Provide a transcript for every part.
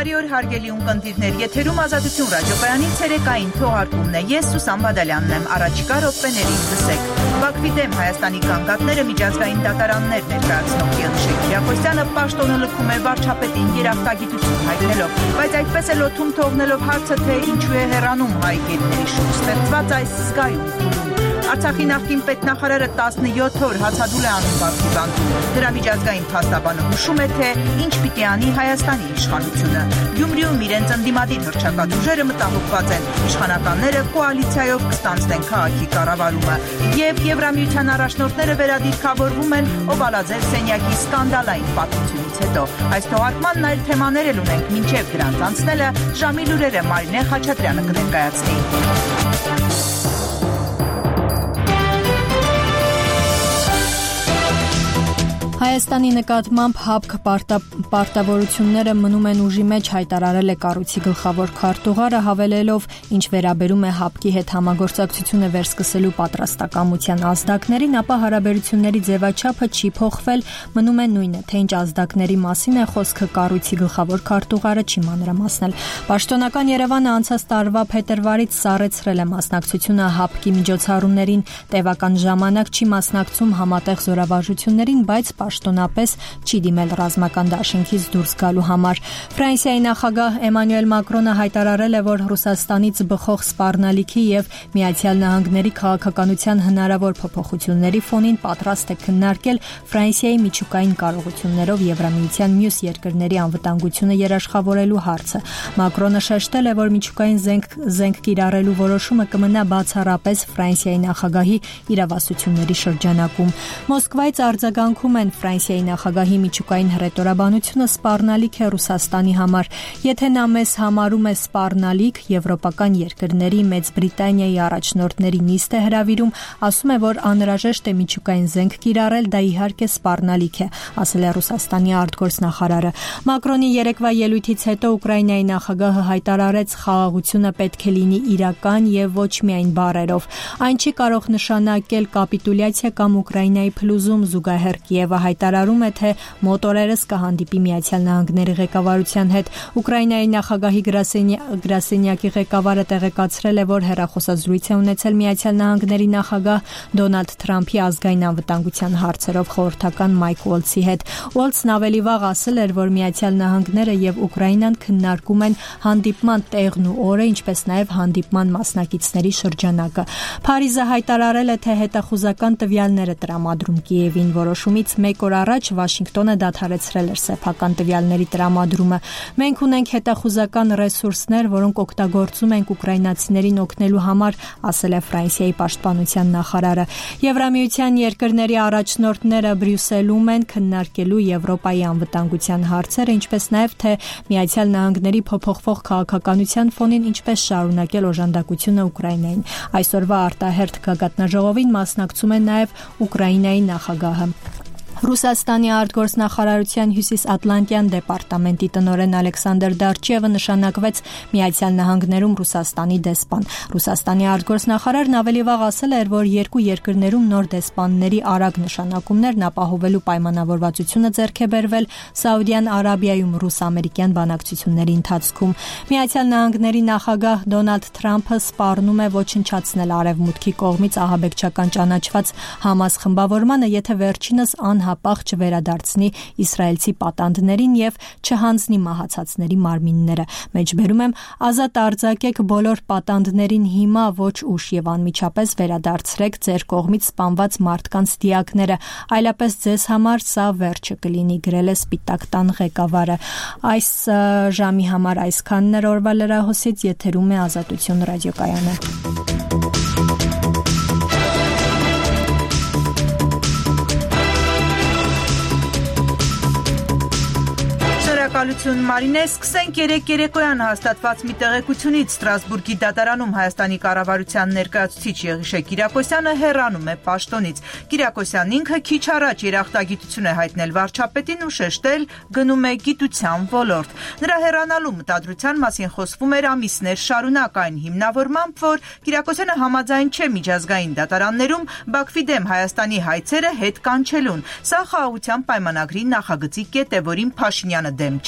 Բարի օր հարգելի ունկնդիրներ, եթերում Ազատություն ռադիոկայանի ցերեկային թողարկումն է։ Ես Սուսան Բադալյանն եմ, առաջիկա րոպեներին լսեք։ Բաքվի դեմ Հայաստանի գանգատները միջազգային դատարաններ ներկայացնող Եղիշե Կիրակոսյանը պաշտոնը լքում է վարչապետին երախտագիտություն հայտնելով, բայց այդպես էլ օդում թողնելով հարցը, թե ինչու է հեռանում հայ գետների շուրջ ստեղծված այս զգայուն փուլում։ Արցախի նախկին պետնախարարը 17 օր հացադուլ է անում Բաքվի բանկում։ Դրա միջազգային փաստաբանը հուշում է, թե ինչ պիտի անի Հայաստանի իշխանությունը։ Գյումրիում իրենց ընդդիմադիր հռչակատ ուժերը մտահոգված են, իշխանականները կոալիցիայով կստանձնեն քաղաքի կառավարումը, եւ Եվրամիության առաջնորդները վերադիրքավորվում են Օվալաձև սենյակի սկանդալային պատմությունից հետո։ Այս թողարկմանն այլ թեմաներ էլ ունենք, մինչև դրանց անցնելը ժամի լուրերը Մարինե Խաչատրյանը կներկայացնի։ Հայաստանի նկատմամբ ՀԱՊԿ պարտավորությունները մնում են ուժի մեջ, հայտարարել է կառույցի գլխավոր քարտուղարը, հավելելով, ինչ վերաբերում է ՀԱՊԿ-ի հետ համագործակցությունը վերսկսելու պատրաստակամության ազդակներին, ապա հարաբերությունների ձևաչափը չի փոխվել, մնում է նույնը, թե ինչ ազդակների մասին է խոսքը, կառույցի գլխավոր քարտուղարը չի մանրամասնել։ Պաշտոնական Երևանը անցած տարվա փետրվարից սառեցրել է մասնակցությունը ՀԱՊԿ-ի միջոցառումներին, տևական ժամանակ չի մասնակցում համատեղ զորավարժություններին, բայց պաշտոնապես չի դիմել ռազմական դաշինքից դուրս գալու համար։ Ֆրանսիայի նախագահ Էմանուել Մակրոնը հայտարարել է, որ Ռուսաստանից բխող սպառնալիքի եւ Միացյալ Նահանգների քաղաքականության հնարավոր փոփոխությունների ֆոնին պատրաստ է քննարկել Ֆրանսիայի միջուկային կարողություններով Եվրամիության մյուս երկրների անվտանգությունը երաշխավորելու հարցը։ Մակրոնը շեշտել է, որ միջուկային զենք կիրառելու որոշումը կմնա բացառապես Ֆրանսիայի նախագահի իրավասությունների շրջանակում։ Մոսկվայից արձագանքում են Ֆրանսիայի նախագահի միջուկային հռետորաբանությունը սպառնալիք է Ռուսաստանի համար։ Եթե նա մեզ համարում է սպառնալիք, եվրոպական երկրների, Մեծ Բրիտանիայի առաջնորդների նիստ է հրավիրում, ասում է, որ անհրաժեշտ է միջուկային զենք կիրառել, դա իհարկե սպառնալիք է, ասել է Ռուսաստանի արտգործնախարարը։ Մակրոնի երեկվա ելույթից հետո Ուկրաինայի նախագահը հայտարարեց, խաղաղությունը պետք է լինի իրական եւ ոչ միայն բառերով։ Այն չի կարող նշանակել կապիտուլյացիա կամ Ուկրաինայի փլուզում, զուգահեռ Կիևը հայտարարում է, թե մոտ օրերս կհանդիպի Միացյալ Նահանգների ղեկավարության հետ։ Ուկրաինայի նախագահի գրասենյակի ղեկավարը տեղեկացրել է, որ հեռախոսազրույց է ունեցել Միացյալ Նահանգների նախագահ Դոնալդ Թրամփի ազգային անվտանգության հարցերով խորհրդական Մայք Ուոլցի հետ։ Ուոլցն ավելի վաղ ասել էր, որ Միացյալ Նահանգները եւ Ուկրաինան քննարկում են հանդիպման տեղն ու օրը, ինչպես նաեւ հանդիպման մասնակիցների շրջանակը։ Փարիզը հայտարարել է, թե հետախուզական տվյալներ է տրամադրում Կիևին, որոշումից մեկ օր առաջ Վաշինգտոնը դադարեցրել էր սեփական տվյալների տրամադրումը։ Մենք ունենք հետախուզական ռեսուրսներ, որոնք օգտագործում ենք ուկրաինացիներին օգնելու համար, ասել է Ֆրանսիայի պաշտպանության նախարարը։ Եվրամիության երկրների առաջնորդները Բրյուսելում են քննարկելու Եվրոպայի անվտանգության հարցերը, ինչպես նաև թե Միացյալ Նահանգների փոփոխվող քաղաքականության ֆոնին ինչպես շարունակել օժանդակությունը Ուկրաինային։ Այսօրվա արտահերթ գագաթնաժողովին մասնակցում է նաև Ուկրաինայի նախագահը։ Ռուսաստանի արտգործնախարարության հյուսիսատլանտյան դեպարտամենտի տնօրեն Ալեքսանդր Դարչևը նշանակվեց Միացյալ Նահանգներում Ռուսաստանի դեսպան։ Ռուսաստանի արտգործնախարարն ավելի վաղ ասել էր, որ երկու երկրներում նոր դեսպանների արագ նշանակումներն ապահովելու պայմանավորվածությունը ձեռք է բերվել Սաուդյան Արաբիայում ռուս-ամերիկյան բանակցությունների ընթացքում։ Միացյալ Նահանգների նախագահ Դոնալդ Թրամփը սպառնում է ոչնչացնել Արևմուտքի կողմից ահաբեկչական ճանաչված Համաս խմբավորմանը, եթե վերջինս անհապաղ չվերադարձնի իսրայելցի պատանդներին եւ չհանձնի մահացածների մարմինները։ Մեջբերում եմ, ազատ արձակեք բոլոր պատանդներին հիմա, ոչ ուշ եւ անմիջապես վերադարձրեք ձեր կողմից սպանված մարդկանց դիակները, այլապես ձեզ համար սա վերջը կլինի, գրել է Սպիտակ տան ղեկավարը։ Այս ժամի համար այսքանն էր օրվա լրահոսից, եթերում է Ազատություն ռադիոկայանը։ Շնորհակալություն Մարինե, սկսենք երեկոյան հաստատված մի տեղեկությունից։ Ստրասբուրգի դատարանում Հայաստանի կառավարության ներկայացուցիչ Եղիշե Կիրակոսյանը հեռանում է պաշտոնից։ Կիրակոսյանն ինքը քիչ առաջ երախտագիտություն է հայտնել վարչապետին ու շեշտել գնում է գիտության ոլորտ։ Նրա հեռանալու մտադրության մասին խոսվում էր ամիսներ շարունակ այն հիմնավորմամբ, որ Կիրակոսյանը համաձայն չէ միջազգային դատարաններում Բաքվի դեմ Հայաստանի հայցերը հետ կանչելուն։ Սա խաղաղության պայմանագրի նախագծի կետ է, որին Փաշինյանը դեմ չէ,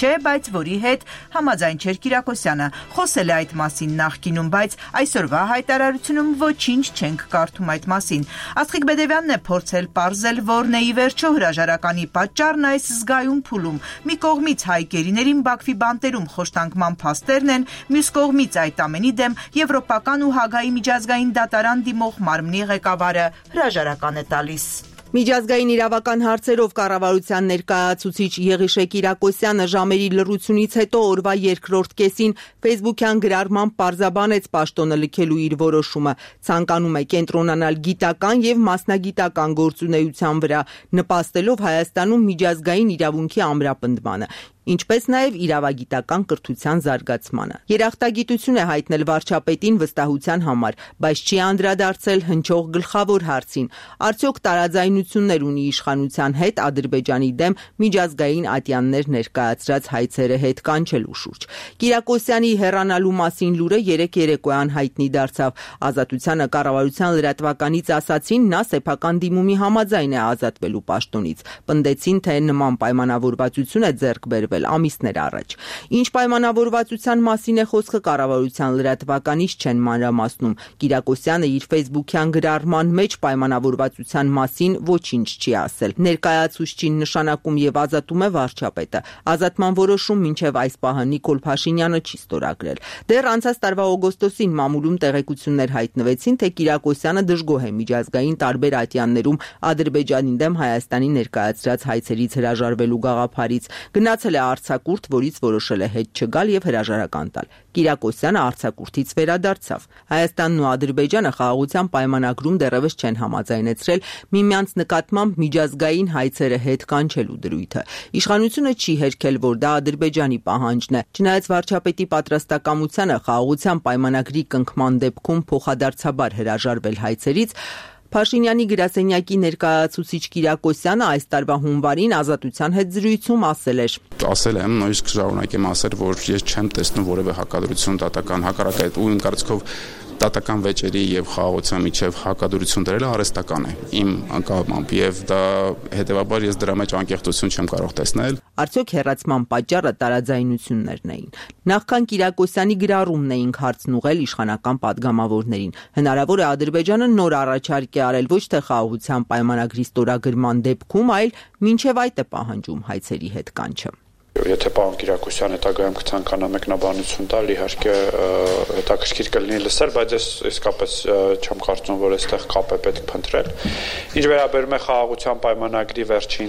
չէ, բայց որի հետ համաձայն չէր Կիրակոսյանը։ Խոսել է այդ մասին նախկինում, բայց այսօրվա հայտարարությունում ոչինչ չենք կարդում այդ մասին։ Աստղիկ Բեդևյանն է փորձել պարզել, որն է ի վերջո հրաժարականի պատճառն այս զգայուն փուլում։ Մի կողմից հայ գերիներին Բաքվի բանտերում խոշտանգման փաստերն են, մյուս կողմից այդ ամենի դեմ Եվրոպական ու Հագայի միջազգային դատարան դիմող մարմնի ղեկավարը հրաժարական է տալիս։ Միջազգային իրավական հարցերով կառավարության ներկայացուցիչ Եղիշե Կիրակոսյանը ժամերի լռությունից հետո օրվա երկրորդ կեսին Facebook-յան գրառմամբ պարզաբանեց պաշտոնը լքելու իր որոշումը, ցանկանում է կենտրոնանալ գիտական եւ մասնագիտական գործունեության վրա, նպաստելով Հայաստանում միջազգային իրավունքի ամրապնդմանը, ինչպես նաև իրավագիտական կրթության զարգացմանը։ Երախտագիտություն է հայտնել վարչապետին վստահության համար, բայց չի անդրադարձել հնչող գլխավոր հարցին. արդյոք տարաձայնություններ ունի իշխանության հետ Ադրբեջանի դեմ միջազգային ատյաններ ներկայացրած հայցերը հետ կանչելու շուրջ։ Կիրակոսյանի հեռանալու մասին լուրը երեկ երեկոյան հայտնի դարձավ։ Ազատությանը կառավարության լրատվականից ասացին, նա սեփական դիմումի համաձայն է ազատվելու պաշտոնից։ Պնդեցին, թե նման պայմանավորվածություն է ձեռք բերվել ամիսներ առաջ։ Ինչ պայմանավորվածության մասին է խոսքը կառավարության լրատվականից չեն մանրամասնում։ Կիրակոսյանը իր Facebook-յան գրառման մեջ պայմանավորվածության մասին ոչինչ չի ասել։ Ներկայացուցչին նշանակում եւ ազատում է վարչապետը։ Ազատման որոշում մինչեւ այս պահը Նիկոլ Փաշինյանը չի ստորագրել։ Դեռ անցած տարվա օգոստոսին մամուլում տեղեկություններ հայտնվեցին, թե Կիրակոսյանը դժգոհ է միջազգային տարբեր ատյաններում Ադրբեջանի դեմ Հայաստանի ներկայացրած հայցերից հրաժարվելու գաղափարից։ Գնացել է արձակուրդ, որից որոշել է հետ չգալ եւ հրաժարական տալ։ Կիրակոսյանը արձակուրդից վերադարձավ։ Հայաստանն ու Ադրբեջանը խաղաղության պայմանագրում դեռևս չեն համաձայնեցրել միմյանց նկատմամբ միջազգային հայցերը հետ կանչելու դրույթը։ Իշխանությունը չի հերքել, որ դա Ադրբեջանի պահանջն է։ Չնայած վարչապետի պատրաստակամությանը խաղաղության պայմանագրի կնքման դեպքում փոխադարձաբար հրաժարվել հայցերից, Փաշինյանի գրասենյակի ներկայացուցիչ Կիրակոսյանը այս տարվա հունվարին Ազատության հետ զրույցում ասել էր. Ասել եմ, նույնիսկ շարունակեմ ասել, որ ես չեմ տեսնում որևէ հակադրություն դատական հակառակը ու իմ կարծիքով դատական վեճերի եւ խաղաղության միջև հակադրություն դրելը արհեստական է իմ անկամամբ եւ դա հետեւաբար ես դրա մեջ անկեղծություն չեմ կարող տեսնել։ Արդյոք հեռացման պատճառը տարաձայնություններն էին։ Նախքան Կիրակոսյանի գրառումն էինք հարցն ուղղել իշխանական падգամավորներին։ Հնարավոր է Ադրբեջանը նոր առաջարկ է արել ոչ թե խաղաղության պայմանագրի ստորագրման դեպքում, այլ մինչև այդ է պահանջում հայցերի հետ կանչը։ Եթե պարոն Կիրակոսյանը հետագայում կցանկանա մեկնաբանություն տալ, իհարկե հետաքրքիր կլինի լսել, բայց ես իսկապես չեմ կարծում, որ այստեղ կապ է պետք փնտրել։ Ինչ վերաբերում է խաղաղության պայմանագրի վերջին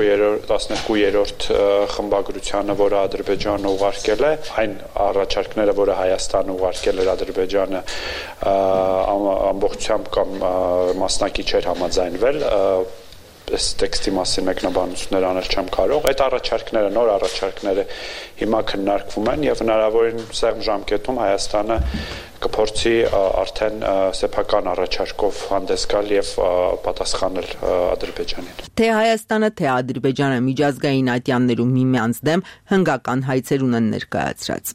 12-րդ խմբագրությանը, որը Ադրբեջանը ուղարկել է, այն առաջարկները, որը Հայաստանը ուղարկել էր Ադրբեջանը, ամբողջությամբ կամ մասնակի չէր համաձայնվել, այս տեքստի մասին մեկնաբանություններ անել չեմ կարող։ Այդ առաջարկները, նոր առաջարկները հիմա քննարկվում են եւ հնարավորին սեղմ ժամկետում Հայաստանը կփորձի արդեն սեփական առաջարկով հանդես գալ եւ պատասխանել Ադրբեջանին։ Թե Հայաստանը, թե Ադրբեջանը միջազգային ատյաններում միմյանց դեմ հնգական հայցեր ունեն ներկայացրած։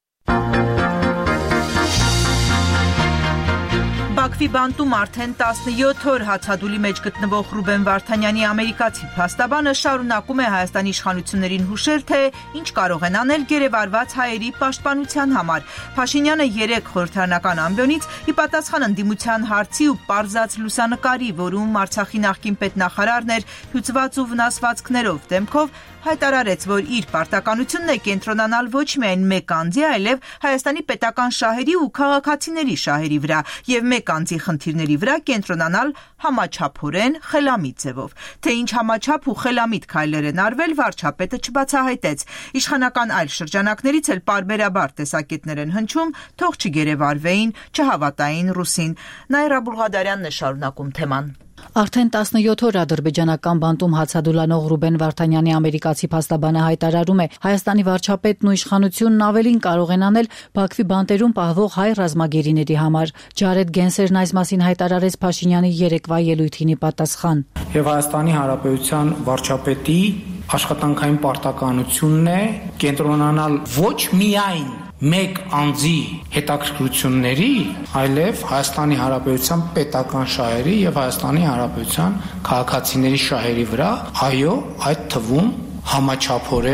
Բաքվի բանտում արդեն 17 օր հացադուլի մեջ գտնվող Ռուբեն Վարդանյանի ամերիկացի փաստաբանը շարունակում է Հայաստանի իշխանություններին հուշել, թե ինչ կարող են անել գերեվարված հայերի պաշտպանության համար։ Փաշինյանը երեկ խորհրդարանական ամբիոնից ի պատասխան ընդդիմության հարցի ու պարզած լուսանկարի, որում Արցախի նախկին պետնախարարն էր հյուծված ու վնասվածքներով դեմքով, հայտարարեց, որ իր պարտականությունն է կենտրոնանալ ոչ միայն մեկ անձի, այլև Հայաստանի պետական շահերի ու քաղաքացիների շահերի վրա եւ մեկ անձի խնդիրների վրա կենտրոնանալ համաչափորեն խելամիտ ձևով։ Թե ինչ համաչափ ու խելամիտ քայլեր են արվել, վարչապետը չբացահայտեց։ Իշխանական այլ շրջանակներից էլ պարբերաբար տեսակետներ են հնչում, թող չգերեվարվեին, չհավատային ռուսին։ Նաիրա Բուլղադարյանն է շարունակում թեման։ Արդեն 17 օր ադրբեջանական բանտում հացադուլանող Ռուբեն Վարդանյանի ամերիկացի փաստաբանը հայտարարում է, Հայաստանի վարչապետն ու իշխանությունն ավելին կարող են անել Բաքվի բանտերում պահվող հայ ռազմագերիների համար։ Ջարեդ Գենսերն այս մասին հայտարարեց Փաշինյանի երեկվա ելույթին ի պատասխան։ Եվ Հայաստանի Հանրապետության վարչապետի աշխատանքային պարտականությունն է կենտրոնանալ ոչ միայն մեկ անձի հետաքրքրությունների, այլև Հայաստանի Հանրապետության պետական շահերի եւ Հայաստանի Հանրապետության քաղաքացիների շահերի վրա, այո, այդ թվում համաչափորեն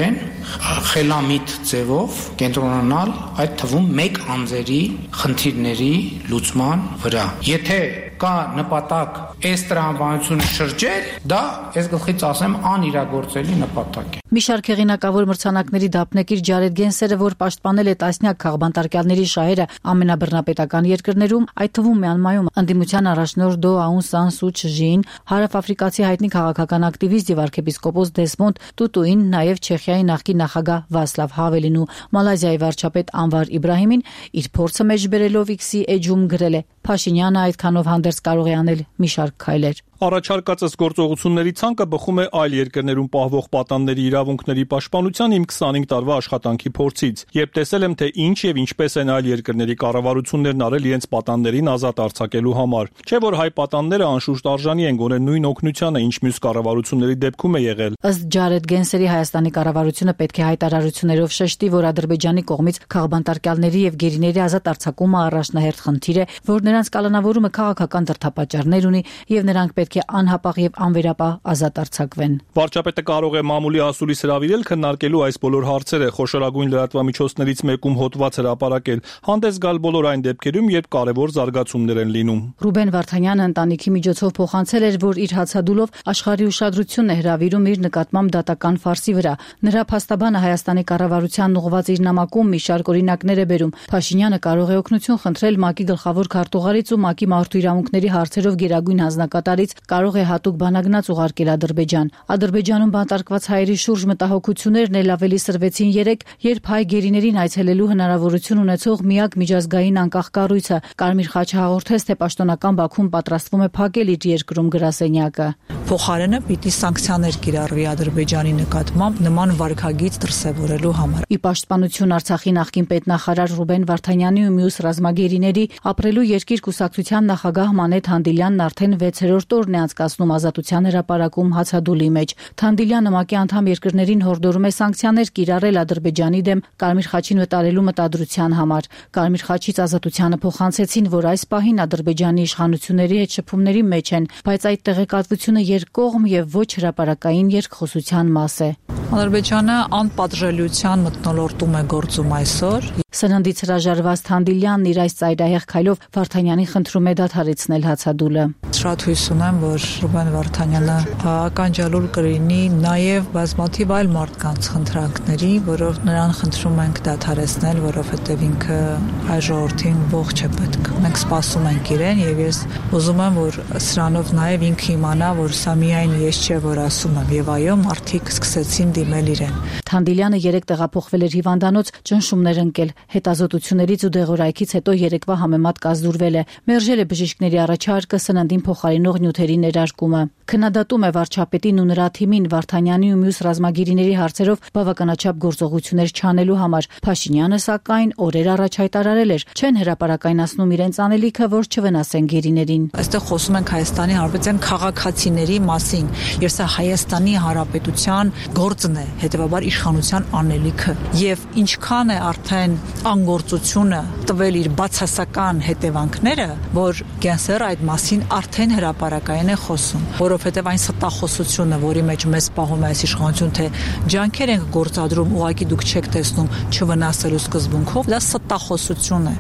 խելամիտ ձևով կենտրոնանալ այդ թվում մեկ անձերի խնդիրների լուծման վրա։ Եթե կա նպատակ այս տրամաբանությունը շրջել, դա ես գլխից ասեմ անիրագործելի նպատակ է։ Մի շարք հեղինակավոր մրցանակների դափնեկիր Ջարեդ Գենսերը, որ պաշտպանել է տասնյակ քաղբանտարկյալների շահերը ամենաբռնապետական երկրներում, այդ թվում Մյանմարում, ընդդիմության առաջնորդ Դո Աուն Սան Սու Չժին, հարավաֆրիկացի հայտնի քաղաքական ակտիվիստ եւ arczepiskopos Դեսմոնդ Տուտուին, նաեւ Չեխիայի նախկին նախագահ Վասլավ Հավելին ու Մալազիայի վարչապետ Անվար Իբրահիմին իր փորձը մեջբերելով X-ի էջում գրել է. Փաշինյանը այդքանով հանդերձ կարող է անել մի շարք քայլեր։ Առաջարկածս գործողությունների ցանկը բխում է այլ երկրներում պահվող պատանների իրավունքների պաշտպանության իմ 25 տարվա աշխատանքի փորձից, երբ տեսել եմ, թե ինչ եւ ինչպես են այլ երկրների կառավարություններն արել իրենց պատաններին ազատ արձակելու համար։ Չէ՞ որ հայ պատանները անշուշտ արժանի են գոնե նույն օգնությանը, ինչ մյուս կառավարությունների դեպքում է եղել։ Ըստ Ջարեդ Գենսերի Հայաստանի կառավարությունը պետք է հայտարարություններով շեշտի, որ Ադրբեջանի կողմից քաղբանտարկյալների եւ գերիների ազատ արձակումը առաջնահերթ խնդիր է, որ նրանց կալանավորումը քաղաքական դրդապատճառներ ունի եւ նրանք պետք է անհապաղ եւ անվերապահ ազատ արձակվեն։ Վարչապետը կարող է մամուլի ասուլիս հրավիրել քննարկելու այս բոլոր հարցերը, խոշորագույն լրատվամիջոցներից մեկում հոդված հրապարակել, հանդես գալ բոլոր այն դեպքերում, երբ կարևոր զարգացումներ են լինում։ Ռուբեն Վարդանյանը ընտանիքի միջոցով փոխանցել էր, որ իր հացադուլով աշխարհի ուշադրությունն է հրավիրում իր նկատմամբ դատական ֆարսի վրա։ Նրա փաստաբանը Հայաստանի կառավարությանն ուղղված իր նամակում մի շարք օրինակներ է բերում։ Փաշինյանը կարող է օգնություն խնդրել ՄԱԿ-ի գլխավոր քարտուղարից ու ՄԱԿ-ի մարդու իրավունքների հարցերով գերագույն հանձնակատարից, կարող է հատուկ բանագնաց ուղարկել Ադրբեջան։ Ադրբեջանում բանտարկված հայերի շուրջ մտահոգություններն էլ ավելի սրվեցին երեկ, երբ հայ գերիներին այցելելու հնարավորություն ունեցող միակ միջազգային անկախ կառույցը Կարմիր խաչը հաղորդեց, թե պաշտոնական Բաքուն պատրաստվում է փակել իր երկրում գրասենյակը։ Փոխարենը պիտի սանկցիաներ կիրառվի Ադրբեջանի նկատմամբ նման վարքագիծ դրսևորելու համար։ Ի պաշտպանություն Արցախի նախկին պետնախարար Ռուբեն Վարդանյանի ու մյուս ռազմագերիների ապրելու երկիր կուսակցության նախագահ Մանեթ Հանդիլյանն արդեն 6-րդ օրն է անցկացնում ազատության հրապարակում հացադուլի մեջ։ Թանդիլյանը ՄԱԿ-ի անդամ երկրներին հորդորում է սանկցիաներ կիրառել Ադրբեջանի դեմ Կարմիր խաչին վտարելու մտադրության համար։ Կարմիր խաչից ազատությանը փոխանցեցին, որ այս պահին Ադրբեջանի իշխանությունների հետ շփումների մեջ են, բայց այդ տեղեկատվությունը երկկողմ եւ ոչ հրապարակային երկխոսության մաս է։ Ադրբեջանը անպատժելիության մթնոլորտում է գործում այսօր։ Սննդից հրաժարված Թանդիլյանն իր այս ծայրահեղ քայլով Վարդանյանին խնդրում է դադարեցնել հացադուլը։ Շատ հույս ունեմ, որ Ռուբեն Վարդանյանը ականջալուր կլինի նաև բազմաթիվ այլ մարդկանց խնդրանքների, որով նրան խնդրում ենք դադարեցնել, որովհետև ինքը հայ ժողովրդին ողջ է պետք։ Մենք սպասում ենք իրեն եւ ես ուզում եմ, որ սրանով նաև ինքը իմանա, որ սա միայն ես չէ, որ ասում եմ, եւ այո, մարդիկ սկսեցին դիմել իրեն։ Թանդիլյանը երեք տեղափոխվել էր հիվանդանոց, ճնշումներ ընկել, հետազոտություններից ու դեղորայքից հետո երեկվա համեմատ կազդուրվել է, մերժել է բժիշկների առաջարկը, սննդին փոխարինող նյութերի ներարկումը։ Քննադատում է վարչապետին ու նրա թիմին Վարդանյանի ու մյուս ռազմագերիների հարցերով բավականաչափ գործողություններ չանելու համար։ Փաշինյանը սակայն օրեր առաջ հայտարարել էր, չեն հրապարակայնացնում իրենց անելիքը, որ չվնասեն գերիներին։ Այստեղ խոսում ենք Հայաստանի Հանրապետության քաղաքացիների մասին, եւ սա Հայաստանի Հանրապետության գործն է, հետեւաբար իշխանության անելիքը, եւ ինչքան է արդեն անգործությունը տվել իր բացասական հետևանքները, որ Գենսերը այդ մասին արդեն հրապարակային է խոսում, որովհետև այն ստախոսությունը, որի մեջ մեզ պահում է այս իշխանություն, թե ջանքեր ենք գործադրում, ուղղակի դուք չեք տեսնում չվնասելու սկզբունքով, դա ստախոսություն է։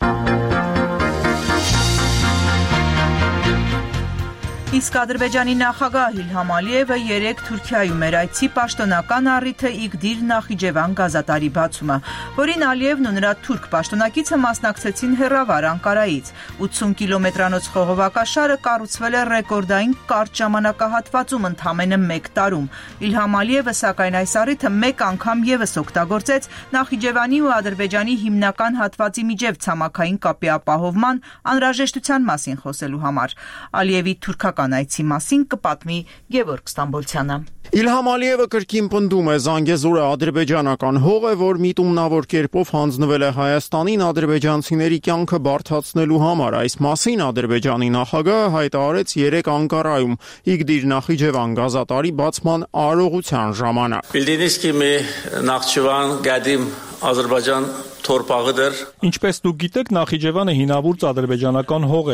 Իսկ Ադրբեջանի նախագահ Իլհամ Ալիևը երեկ Թուրքիայում էր այցի պաշտոնական առիթը Իգդիր Նախիջևան գազատարի բացումը, որին Ալիևն ու նրա թուրք պաշտոնակիցը մասնակցեցին հեռավար Անկարայից։ 80 կիլոմետրանոց խողովակաշարը կառուցվել է ռեկորդային կարճ ժամանակահատվածում ընդամենը 1 տարում։ Իլհամ Ալիևը սակայն այս առիթը մեկ անգամ եւս օգտագործեց Նախիջևանի ու Ադրբեջանի հիմնական հատվածի միջև ցամաքային կապի ապահովման անհրաժեշտության մասին խոսելու համար։ Ալիևի թուրքական այցի մասին կպատմի Գևորգ Ստամբոլցյանը։ Իլհամ Ալիևը կրկին պնդում է Զանգեզուրը ադրբեջանական հող է, որ միտումնավոր կերպով հանձնվել է Հայաստանին ադրբեջանցիների կյանքը բարդացնելու համար։ Այս մասին Ադրբեջանի նախագահը հայտարարեց երեկ Անկարայում Իգդիր Նախիջևան գազատարի բացման արարողության ժամանակ։ Bildiğiniz gibi Naxçıvan qədim Azərbaycan torpağıdır։ Ինչպես դուք գիտեք, Նախիջևանը հինավուրց ադրբեջանական հող է։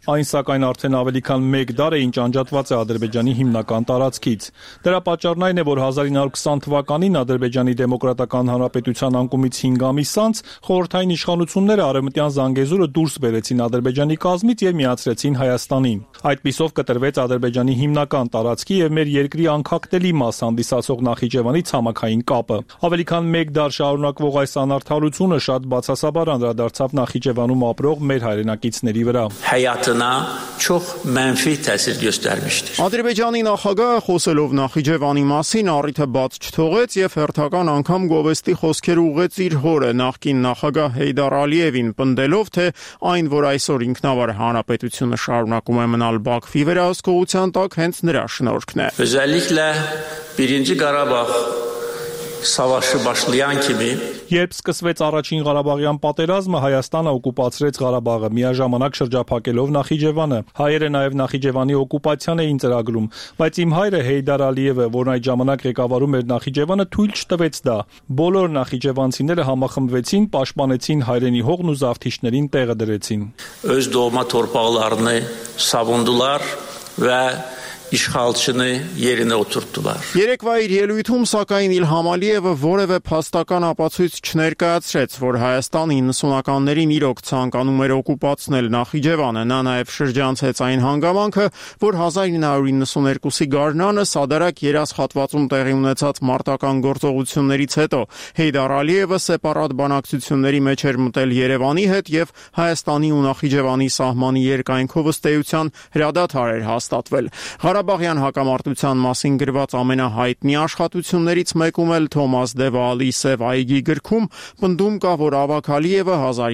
Այն սակայն արդեն ավելի քան 1 դար է, ինչ անջատված է Ադրբեջանի հիմնական տարածքից։ Դրա պատճառն այն է, որ 1920 թվականին Ադրբեջանի Դեմոկրատական Հանրապետության անկումից 5 ամիս անց խորհրդային իշխանությունները Արևմտյան Զանգեզուրը դուրս բերեցին Ադրբեջանի կազմից եւ միացրեցին Հայաստանին։ Այդպիսով կտրվեց Ադրբեջանի հիմնական տարածքի եւ մեր երկրի անկախտելի մաս հանդիսացող Նախիջևանի ցամաքային կապը։ Ավելի քան 1 դար շարունակվող այս անարդարությունը շատ բացասաբար անդրադարձավ Նախիջևանում ապրող մեր հայրենակիցների վրա։ Hayatına çok menfi tesir göstermiştir. Ադրբեջանի նախագահը խոսելով Նախիջևանի մասին առիթը բաց չթողեց եւ հերթական անգամ գովեստի խոսքեր ուղղեց իր հորը նախկին նախագահ Հեյդար Ալիևին, պնդելով, թե այն, որ այսօր ինքնավար հանրապետությունը շարունակում է մնալ Բաքվի վերահսկողության տակ, հենց նրա շնորհքն է։ Özellikle 1. Qarabağ savaşı başlayan kimi Երբ սկսվեց առաջին Ղարաբաղյան պատերազմը, Հայաստանը օկուպացրեց Ղարաբաղը, միաժամանակ շրջափակելով Նախիջևանը։ Հայերը նաև Նախիջևանի օկուպացիան էին ծրագրում, բայց իմ հայրը Հեյդար Ալիևը, որն այդ ժամանակ ղեկավարում էր Նախիջևանը, թույլ չտվեց դա։ Բոլոր նախիջևանցիները համախմբվեցին, պաշտպանեցին հայրենի հողն ու զավթիչներին տեղը դրեցին։ öz doğma torpaqlarını savundular və işğalçını yerinə oturtdular. Երեկվա իր ելույթում սակայն Իլհամ Ալիևը որևէ փաստական ապացույց չներկայացրեց, որ Հայաստանը 90-ականներին իրոք ցանկանում էր օկուպացնել Նախիջևանը։ Նա նաև շրջանցեց այն հանգամանքը, որ 1992-ի գարնանը Սադարակ երազ հատվածում տեղի ունեցած մարտական գործողություններից հետո Հեյդար Ալիևը սեպարատ բանակցությունների մեջ էր մտել Երևանի հետ եւ Հայաստանի ու Նախիջևանի սահմանի երկայնքով ըստ էության հրադադար էր հաստատվել։ Ղարաբաղյան հակամարտության մասին գրված ամենահայտնի աշխատություններից մեկում էլ Թոմաս Դևալի Սև այգի գրքում պնդում կա, որ Ավագ Ալիևը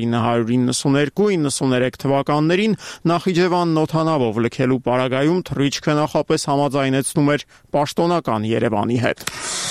1992-93 թվականներին Նախիջևանն օդանավով լքելու պարագայում թռիչքը նախապես համաձայնեցնում էր պաշտոնական Երևանի հետ։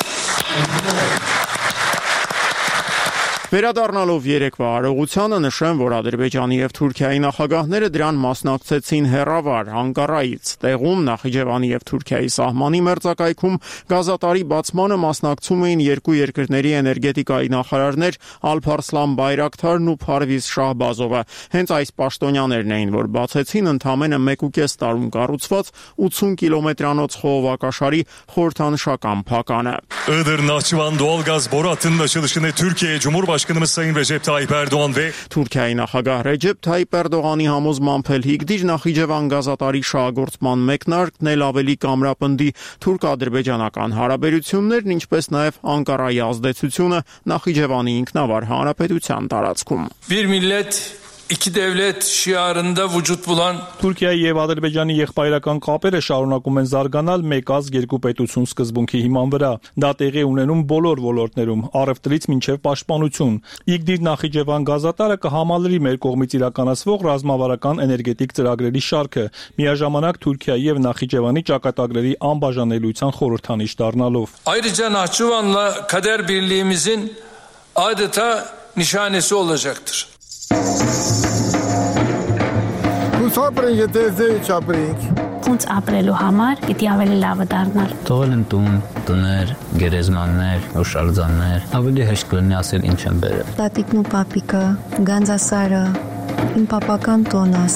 Վերադառնալով երեկվա արարողությանը նշեմ, որ Ադրբեջանի եւ Թուրքիայի նախագահները դրան մասնակցեցին հեռավար Անկարայից։ Տեղում Նախիջևանի եւ Թուրքիայի սահմանի մերձակայքում գազատարի բացմանը մասնակցում էին երկու երկրների էներգետիկայի նախարարներ Ալփարսլան Բայրակթարն ու Փարվիզ Շահբազովը։ Հենց այս պաշտոնյաներն էին, որ բացեցին ընդամենը 1.5 տարում կառուցված 80 կիլոմետրանոց խողովակաշարի խորհրդանշական փականը։ Iğdır-Nahçıvan doğalgaz boru hattının açılışını Türkiye Cumhurbaşkanımız Sayın Recep Tayyip Erdoğan ve Թուրքիայի նախագահ Ռեջեփ Թայիպ Էրդողանի համոզմամբ հիկդիր Նախիջևան գազատարի շահագործման մեկնարկն էլ ավելի կամրապնդի թուրք-ադրբեջանական հարաբերություններն, ինչպես նաև Անկարայի ազդեցությունը Նախիջևանի ինքնավար հանրապետության տարածքում։ Bir millet İki devlet şiarında vücut bulan Թուրքիայի եւ Ադրբեջանի եղբայրական կապերը շարունակում են զարգանալ մեկ ազգ երկու պետություն սկզբունքի հիման վրա։ Դա տեղի ունենում բոլոր ոլորտներում, առևտրից մինչև պաշտպանություն։ Իգդիր Նախիջևան գազատարը կհամալրի մեր կողմից իրականացվող ռազմավարական էներգետիկ ծրագրերի շարքը, միաժամանակ Թուրքիայի եւ Նախիջևանի ճակատագրերի անբաժանելիության խորհրդանիշ դառնալով։ Ayrıca Nahçıvan'la kader birliğimizin adeta nişanesi olacaktır. Ոնց ապրելու համար պիտի ավելի լավը դառնալ։ Թողել են տուն, տներ, գերեզմաններ, օշալձաններ, ավելի հեշտ կլինի ասել ինչ են բերել։ Տատիկն ու պապիկը, Գանձասարը, իմ պապական տոնաս։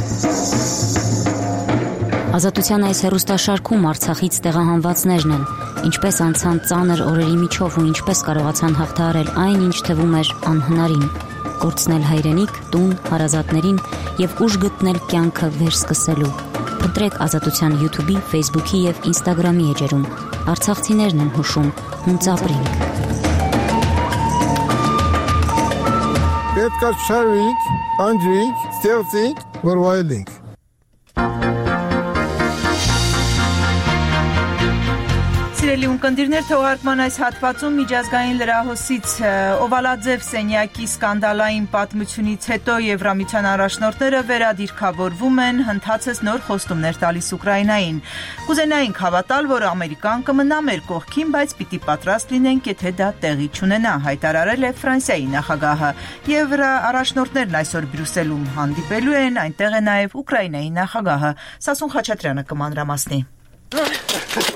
Ազատության այս հեռուստաշարքում Արցախից տեղահանվածներն են, ինչպես անցան ծանր օրերի միջով ու ինչպես կարողացան հաղթահարել այն, ինչ թվում էր անհնարին։ Կորցնել հայրենիք, տուն, հարազատներին եւ ուժ գտնել կյանքը վերսկսելու։ Փնտրեք Ազատության YouTube-ի, Facebook-ի եւ Instagram-ի էջերում։ Արցախցիներն են հուշում, հունց ապրենք։ Պետք է շարվենք, անջրենք, ստեղծենք, որ վայելենք։ Սիրելի ունկնդիրներ, թողարկման այս հատվածում միջազգային լրահոսից Օվալաձև սենյակի սկանդալային պատմությունից հետո Եվրամիության առաջնորդները վերադիրքավորվում են, հնդածես նոր խոստումներ տալիս Ուկրաինային։ Կուզենայինք հավատալ, որ Ամերիկան կմնա մեր կողքին, բայց պիտի պատրաստ լինենք, եթե դա տեղի չունենա, հայտարարել է Ֆրանսիայի նախագահը։ Առաջնորդներն այսօր Բրյուսելում հանդիպելու են, այնտեղ է նաև Ուկրաինայի նախագահը։ Սասուն Խաչատրյանը կմանրամասնի։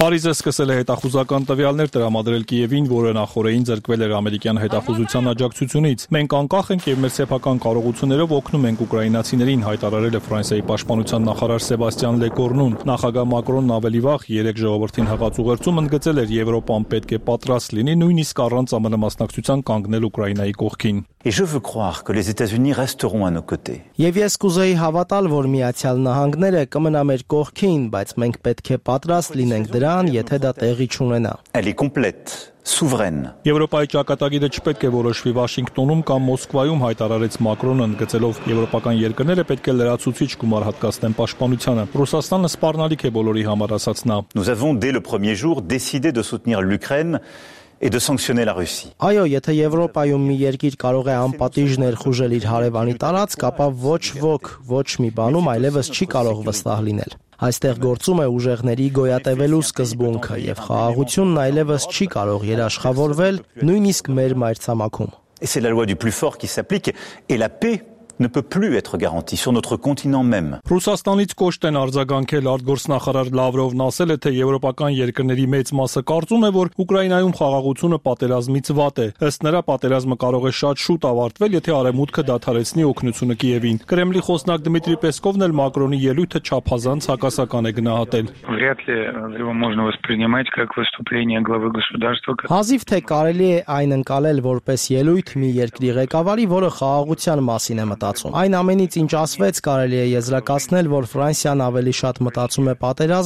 Փարիզը սկսել է հետախուզական տվյալներ տրամադրել Կիևին, որը նախորդին ձեռքվել էր ամերիկյան հետախուզության աջակցությունից։ Մենք անկախ ենք եւ մեր սեփական կարողություններով օգնում ենք ուկրաինացիներին, հայտարարել է Ֆրանսիայի պաշտպանության նախարար Սեբաստիան Լեկորնուն։ Նախագահ Մակրոնն ավելի վաղ 3 ժողովրդին հղած ուղերձում ընդգծել էր Եվրոպան պետք է պատրաստ լինի նույնիսկ առանց ԱՄՆ մասնակցության կանգնել Ուկրաինայի կողքին։ Et je veux croire que les États-Unis resteront à nos côtés. Եվ ես կուզեի հավատալ, որ Միացյալ Նահանգները կմնա մեր կողքին, բայց մենք պետք է պատրաստ լինենք դրան, եթե դա տեղի չունենա։ Elle est complète, souveraine. Եվրոպայի ճակատագիրը չպետք է որոշվի Վաշինգտոնում կամ Մոսկվայում, հայտարարեց Մակրոնը, ընդգծելով եվրոպական երկրները պետք է լրացուցիչ գումար հատկացնեն պաշտպանությանը։ Ռուսաստանը սպառնալիք է բոլորի համար, ասաց նա։ Nous avons dès le premier jour décidé de soutenir l'Ukraine et de sanctionner la Russie. Այո, եթե Եվրոպայում մի երկիր կարող է անպատիժ ներխուժել իր հարևանի տարածք, ապա ոչ ոք, ոչ մի բանում այլևս չի կարող վստահ լինել։ Այստեղ գործում է ուժեղների գոյատևելու սկզբունքը եւ խաղաղությունն այլևս չի կարող երաշխավորվել նույնիսկ մեր մայրցամաքում։ Et c'est la loi du plus fort qui s'applique et la paix ne peut plus être garantie sur notre continent même. Ռուսաստանից կոշտ են արձագանքել արտգործնախարար Լավրովն ասել է, թե եվրոպական երկրների մեծ մասը կարծում է, որ Ուկրաինայում խաղաղությունը պատերազմից վատ է։ Ըստ նրա, պատերազմը կարող է շատ շուտ ավարտվել, եթե Արևմուտքը դադարեցնի օգնությունը Կիևին։ Կրեմլի խոսնակ Դմիտրի Պեսկովն էլ Մակրոնի ելույթը չափազանց հակասական է գնահատել։ Вряд ли его можно воспринимать как выступление главы государства. Հազիվ թե կարելի է այն ընկալել որպես ելույթ մի երկրի ղեկավարի, որը խաղաղության մասին է մտածում։ Այն ամենից, ինչ ասվեց, կարելի է եզրակացնել, որ Ֆրանսիան ավելի շատ մտածում է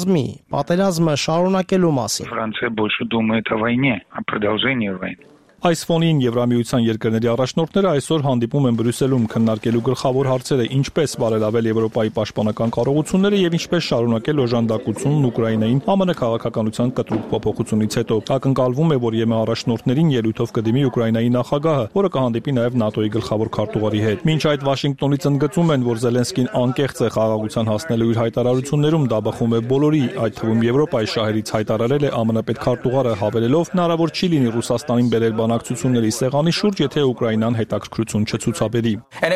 պատերազմը շարունակելու մասին։ Франция больше думает о войне, о продолжении войны. Այս ֆոնին Եվրամիության երկրների առաջնորդները այսօր հանդիպում են Բրյուսելում քննարկելու գլխավոր հարցերը՝ ինչպես բարելավել Եվրոպայի պաշտպանական կարողությունները եւ ինչպես շարունակել օժանդակությունն Ուկրաինային ԱՄՆ քաղաքականության կտրուկ փոփոխությունից հետո։ Ակնկալվում է, որ ԵՄ առաջնորդներին ելույթով կդիմի Ուկրաինայի նախագահը, որը կհանդիպի նաեւ ՆԱՏՕ-ի գլխավոր քարտուղարի հետ։ Մինչ այդ Վաշինգտոնից ընդգծում են, որ Զելենսկին անկեղծ է խաղաղության հասնելու իր հայտարարություններում, դա բխում է բոլորի, այդ թվում Եվրոպայի շահերից, հայտարարել է ԱՄՆ պետքարտուղարը, հավելելով հնարավոր չի լինի Ռուսաստանին բերել բանակցությունների սեղանի շուրջ, եթե Ուկրաինան հետաքրքրություն չցուցաբերի։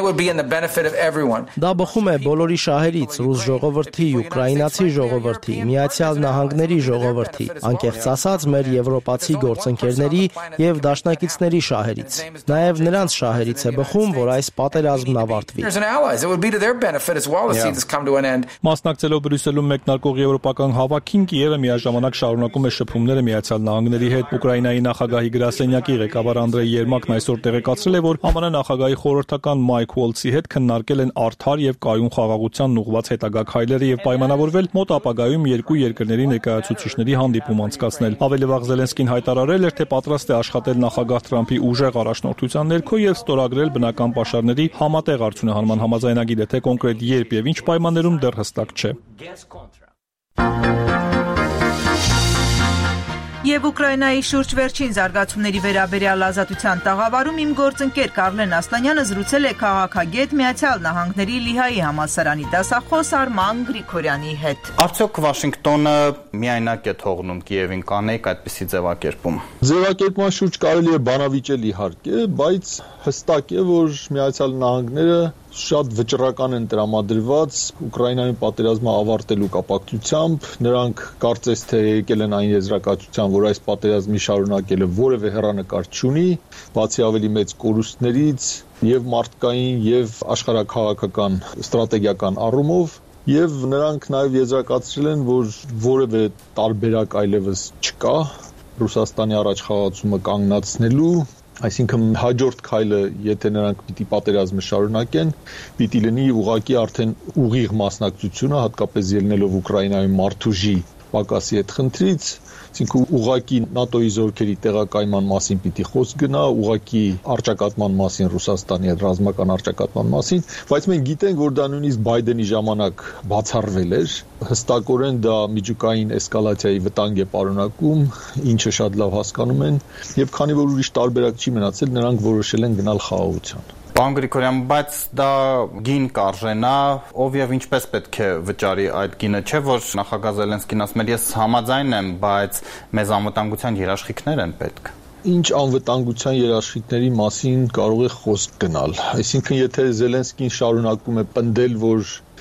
Դա բխում է բոլորի շահերից՝ ռուս ժողովրդի, ուկրաինացի ժողովրդի, Միացյալ Նահանգների ժողովրդի, անկեղծ ասած մեր եվրոպացի գործընկերների եւ դաշնակիցների շահերից։ Նաեւ նրանց շահերից է բխում, որ այս պատերազմն ավարտվի։ Մասնակցելով Բրյուսելում մեկնարկող եվրոպական հավաքին, Կիևը միաժամանակ շարունակում է շփումները Միացյալ Նահանգների հետ։ Ուկրաինայի նախագահի գրասենյակի ղեկավար Անդրեյ Երմակն այսօր տեղեկացրել է, որ ԱՄՆ նախագահի խորհրդական Մայք Ուոլցի հետ քննարկել են արդար եւ կայուն խաղաղությանն ուղղված հետագա քայլերը եւ պայմանավորվել մոտ ապագայում երկու երկրների ներկայացուցիչների հանդիպում անցկացնել։ Ավելի վաղ Զելենսկին հայտարարել էր, թե պատրաստ է աշխատել նախագահ Թրամփի ուժեղ առաջնորդության ներքո եւ ստորագրել բնական պաշարների համատեղ արդյունահանման համաձայնագիրը, թե կոնկրետ երբ եւ ինչ պայմաններում դեռ հստակ չէ։ Եվ Ուկրաինայի շուրջ վերջին զարգացումների վերաբերյալ ազատության տաղավարում իմ գործընկեր Կարլեն Ասլանյանը զրուցել է քաղաքագետ Միացյալ Նահանգների Լիհայի համալսարանի դասախոս Արման Գրիգորյանի հետ։ Արդյոք Վաշինգտոնը միայնակ է թողնում Կիևին կանեիք այդպիսի ձևակերպում։ Ձևակերպման շուրջ կարելի է բանավիճել իհարկե, բայց հստակ է, որ Միացյալ Նահանգները շատ վճռական են տրամադրված Ուկրաինայում պատերազմը ավարտելու կապակցությամբ։ Նրանք կարծես թե եկել են այն եզրակացության, որ այս պատերազմի շարունակելը որևէ հեռանկար չունի, բացի ավելի մեծ կորուստներից եւ մարդկային եւ աշխարհաքաղաքական ստրատեգիական առումով, եւ նրանք նաեւ եզրակացրել են, որ որևէ տարբերակ այլևս չկա Ռուսաստանի առաջ խաղացումը կանգնացնելու։ Այսինքն հաջորդ քայլը, եթե նրանք պիտի պատերազմը շարունակեն, պիտի լինի ուղղակի արդեն ուղիղ մասնակցությունը, հատկապես ելնելով Ուկրաինայում մարդուժի պակասի այդ խնդրից, այսինքն ուղղակի ՆԱՏՕ-ի զորքերի տեղակայման մասին պիտի խոսք գնա, ուղղակի արճակատման մասին, Ռուսաստանի հետ ռազմական արճակատման մասին, բայց մենք գիտենք, որ դա նույնիսկ Բայդենի ժամանակ բացառվել էր, հստակորեն դա միջուկային էսկալացիայի վտանգ է պարունակում, ինչը շատ լավ հասկանում են, եւ քանի որ ուրիշ տարբերակ չի մնացել, նրանք որոշել են գնալ խաղաղության։ Պարոն Գրիգորյան, բայց դա գին կարժենա, ով եւ ինչպես պետք է վճարի այդ գինը, չէ՞ որ նախագահ Զելենսկին ասում էր, ես համաձայն եմ, բայց մեզ անվտանգության երաշխիքներ են պետք։ Ինչ անվտանգության երաշխիքների մասին կարող է խոսք գնալ։ Այսինքն, եթե Զելենսկին շարունակում է պնդել, որ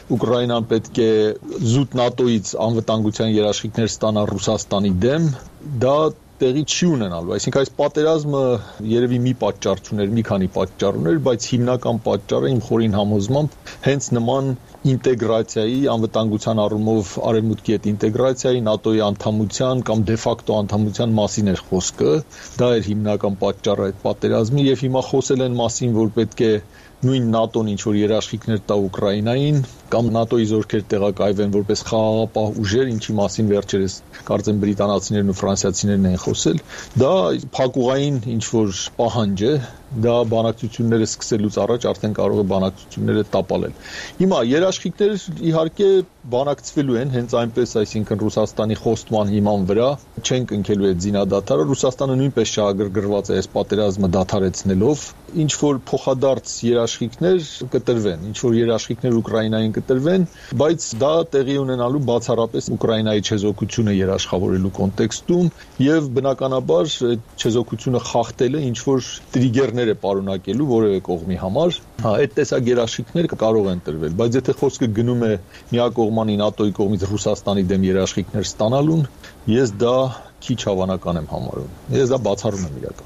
Ուկրաինան պետք է զուտ ՆԱՏՕ-ից անվտանգության երաշխիքներ ստանա Ռուսաստանի դեմ, դա տեղի չի ունենալու, այսինքն այս պատերազմը երևի մի պատճառ չուներ, մի քանի պատճառ ուներ, բայց հիմնական պատճառը իմ խորին համոզմամբ հենց նման ինտեգրացիայի, անվտանգության առումով արևմուտքի հետ ինտեգրացիայի, ՆԱՏՕ-ի անդամության կամ դե ֆակտո անդամության մասին էր խոսքը, դա էր հիմնական պատճառը այդ պատերազմի եւ հիմա խոսել են մասին, որ պետք է նույն ՆԱՏՕ-ն ինչ որ երաշխիքներ տա Ուկրաինային կամ ՆԱՏՕ-ի զորքեր տեղակայվեն որպես խաղաղապահ ուժեր, ինչի մասին վերջերս կարծեմ բրիտանացիներն ու ֆրանսիացիներն են խոսել, դա փակուղային ինչ որ պահանջ է, դա բանակցությունները սկսելուց առաջ արդեն կարող է բանակցությունները տապալել։ Հիմա երաշխիքներ իհարկե բանակցվելու են հենց այնպես, այսինքն Ռուսաստանի խոստման հիման վրա չեն կնքելու այդ զինադադարը, Ռուսաստանը նույնպես շահագրգռված է այս պատերազմը դադարեցնելով, ինչ որ փոխադարձ երաշխիքներ կտրվեն, ինչ որ երաշխիքներ Ուկրաինային կտրվեն, բայց դա տեղի ունենալու բացառապես Ուկրաինայի չեզոքությունը երաշխավորելու կոնտեքստում եւ բնականաբար չեզոքությունը խախտելը ինչ որ տրիգերներ է պարունակելու որևէ կողմի համար, այդ տեսակ երաշխիքներ կարող են տրվել, բայց եթե խոսքը գնում է միակողմանի ՆԱՏՕ-ի կողմից Ռուսաստանի դեմ երաշխիքներ ստանալուն, ես դա քիչ հավանական եմ համարում։ Ես դա բացառում եմ իրական։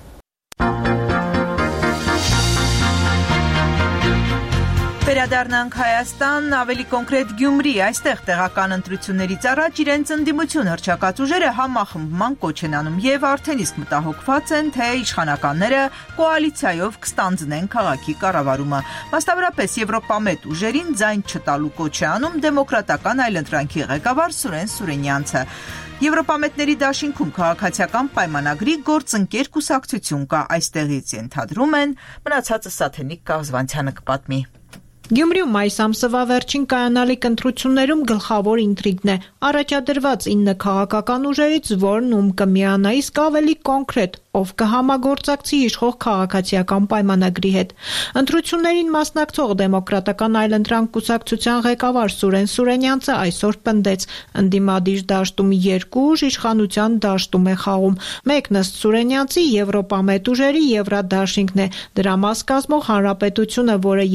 Վերադառնանք Հայաստան, ավելի կոնկրետ Գյումրի, այստեղ տեղական ընտրություններից առաջ իրենց ընդդիմություն հռչակած ուժերը համախմբման կոչ են անում եւ արդեն իսկ մտահոգված են, թե իշխանականները կոալիցիայով կստանձնեն քաղաքի կառավարումը։ Մասնավորապես Եվրոպամետ ուժերին ձայն չտալու կոչ է անում դեմոկրատական այլընտրանքի ղեկավար Սուրեն Սուրենյանցը։ Եվրոպամետների դաշինքում քաղաքացիական պայմանագրի գործընկեր կուսակցություն կա, այստեղից ենթադրում են, մնացածը Սաթենիկ Կաղզվանցյանը կպատմի։ Գյումրիում այս ամսվա վերջին կայանալիք ընտրություններում գլխավոր ինտրիգն է առաջադրված 9 քաղաքական ուժերից որն ում կմիանա, իսկ ավելի կոնկրետ ով կհամագործակցի իշխող քաղաքացիական պայմանագրի հետ։ Ընտրություններին մասնակցող դեմոկրատական այլընտրանք կուսակցության ղեկավար Սուրեն Սուրենյանցը այսօր պնդեց, ընդդիմադիր դաշտում 2 ուժ իշխանության դաշտում է խաղում։ Մեկն ըստ Սուրենյանցի Եվրոպամետ ուժերի Եվրադաշինքն է, դրա մաս կազմող Հանրապետությունը, որը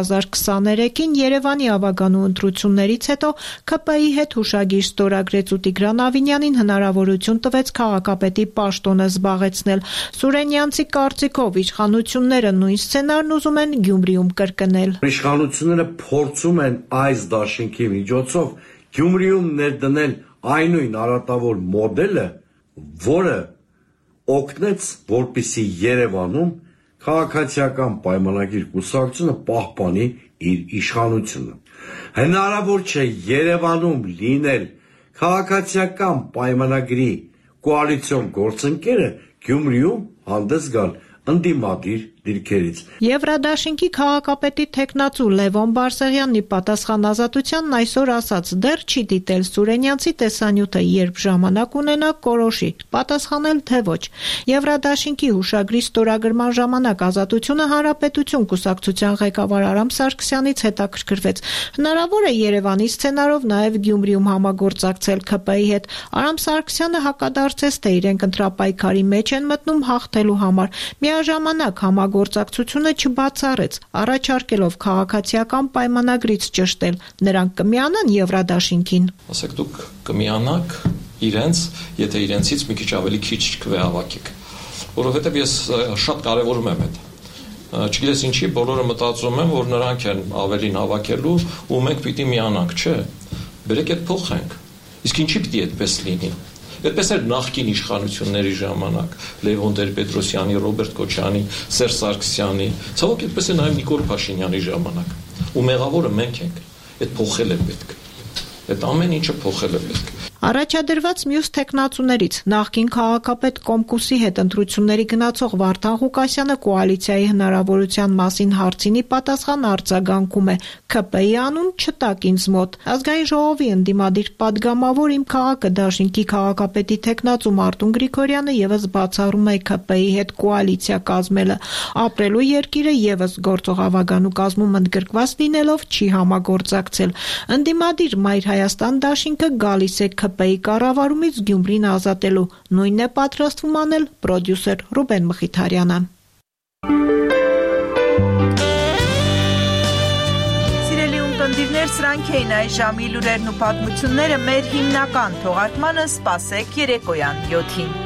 2023-ին Երևանի ավագանու ընտրություններից հետո ՔՊ-ի հետ հուշագիր ստորագրեց ու Տիգրան Ավինյանին հնարավորություն տվեց քաղաքապետի պաշտոնը զբաղեցնել։ Սուրենյանցի կարծիքով իշխանությունները նույն սցենարն ուզում են Գյումրիում կրկնել։ Իշխանությունները փորձում են այս դաշինքի միջոցով Գյումրիում ներդնել այն նույն արատավոր մոդելը, որը օգնեց, որպեսզի Երևանում քաղաքացիական պայմանագիր կուսակցությունը պահպանի իր իշխանությունը։ Հնարավոր չէ Երևանում լինել քաղաքացիական պայմանագրի կոալիցիոն գործընկերը Գյումրիում հանդես գալ ընդդիմադիր դիրքերից։ Եվրադաշինքի քաղաքապետի թեկնածու Լևոն Բարսեղյանն ի պատասխան Ազատությանն այսօր ասաց, դեռ չի դիտել Սուրենյանցի տեսանյութը, երբ ժամանակ ունենա կորոշի, պատասխանել թե ոչ։ Եվրադաշինքի հուշագրի ստորագրման ժամանակ Ազատությունը Հանրապետություն կուսակցության ղեկավար Արամ Սարգսյանից հետաքրքրվեց։ Հնարավոր է Երևանի սցենարով նաև Գյումրիում համագործակցել ՔՊ-ի հետ։ Արամ Սարգսյանը հակադարձեց, թե իրենք ընտրապայքարի մեջ են մտնում հաղթելու համար։ Միաժամանակ համագործակցությունը չբացառեց, առաջարկելով քաղաքացիական պայմանագրից ճշտել։ Նրանք կմիանան Եվրադաշինքին։ Ասեք դուք կմիանաք իրենց, եթե իրենցից մի քիչ ավելի քիչ կվեհավաքեք։ Որովհետև ես շատ կարևորում եմ այդ։ Չգիտես ինչի, բոլորը մտածում են, որ նրանք են ավելին հավաքելու ու մենք պիտի միանանք, չէ։ Բերեք այդ փոխենք։ Իսկ ինչի պիտի այդպես լինի։ Այդպես էր նախկին իշխանությունների ժամանակ Լևոն Տեր-Պետրոսյանի, Ռոբերտ Քոչարյանի, Սերժ Սարգսյանի, ցավոք այդպես է նաև Նիկոլ Փաշինյանի ժամանակ։ Ու մեղավորը մենք ենք։ Այդ փոխել է պետք։ Այդ ամեն ինչը փոխել է պետք։ Առաջադրված մյուս թեկնածուներից նախկին քաղաքապետ Կոմկուսի հետ ընտրությունների գնացող Վարդան Ղուկասյանը կոալիցիայի հնարավորության մասին հարցինի պատասխան արձագանքում է. ՔՊ-ի անուն չտակ ինձ մոտ։ Ազգային ժողովի ընդդիմադիր падգամավոր Իմ քաղաքը դաշինքի քաղաքապետի թեկնածու Մարտուն Գրիգորյանը եւս բացառում է ՔՊ-ի հետ կոալիցիա կազմելը։ Ապրելու երկիրը եւս գործող ավագանու կազմում ընդգրկված լինելով չի համագործակցել։ Ընդդիմադիր Մայր Հայաստան դաշինքը գալիս է ՔՊ-ի կառավարումից Գյումրին ազատելու, նույնն է պատրաստվում անել պրոդյուսեր Ռուբեն Մխիթարյանը։ Սիրելի ունկնդիրներ, Բարեկամներ, սրանք էին այս ժամի լուրերն ու պատմությունները մեր հիմնական թողարկմանը, սպասեք երեկոյան 7-ին։